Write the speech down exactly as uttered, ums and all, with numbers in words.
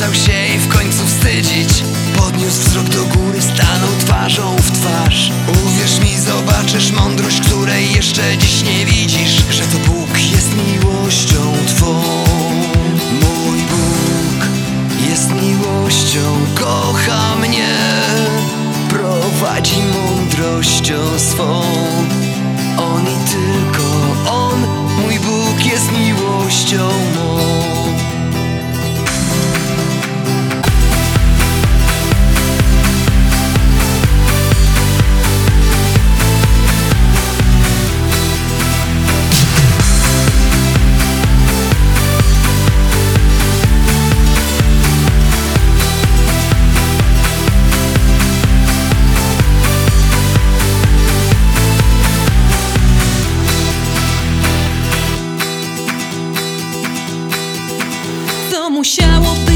przestał się i w końcu wstydzić. Podniósł wzrok do góry, stanął twarzą w twarz. Uwierz mi, zobaczysz mądrość, której jeszcze dziś nie widzisz. Że to Bóg jest miłością twą. Mój Bóg jest miłością, kocha mnie, prowadzi mądrością swą. On i tylko On, mój Bóg jest miłością mą. To musiało być